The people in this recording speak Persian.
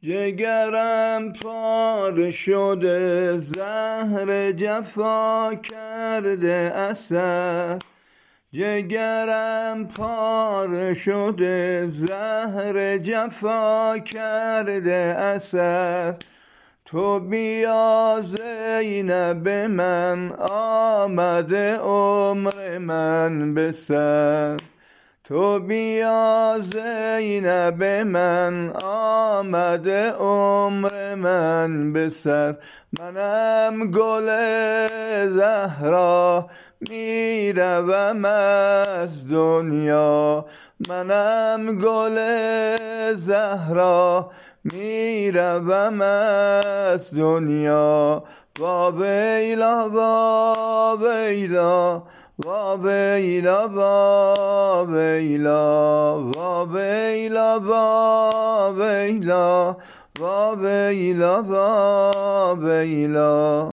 جگرم پاره شده، زهر جفا کرده اثر. جگرم پاره شده، زهر جفا کرده اثر. تو بیا زینب من، آمده عمر من به سر. تو بیا زینب من، آمده عمر من به سر. منم گل زهرا، میروم از دنیا. منم گل زهرا، میروم از دنیا. وا ویلا وا ویلا، وا ویلا وا ویلا، وا ویلا وا ویلا، وا ویلا وا ویلا.